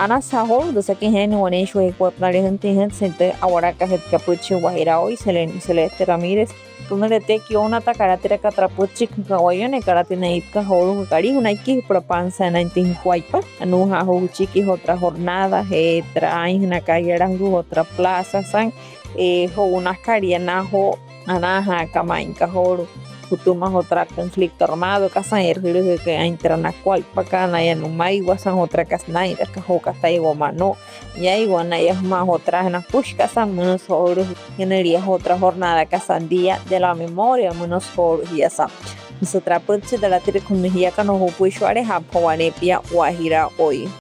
Ana Sahol, de que gen o hecho de cuerpales en gente ahora que het capucho guajira hoy Celeste Ramírez. Tú le te que una tacaratera que atrapuchi que caguayone caratine ipka holu cari una iki propanza en antin huaypa anuja ho chiqui otra jornada traen una calle otra plaza san ho unas cariana ho anaja kamainka holu kutumas otra conflicto armado kasan erhiru que entrana cualpa kana ya no mai wasan otra kasnaira ka ho kasta igual mano ya igual na ya más otras en las pushkas menos horos generías otra jornada casandía de la memoria menos horos y esa nosotras pues de la telecomunidad que nos opuso a Japoanepia Guajira hoy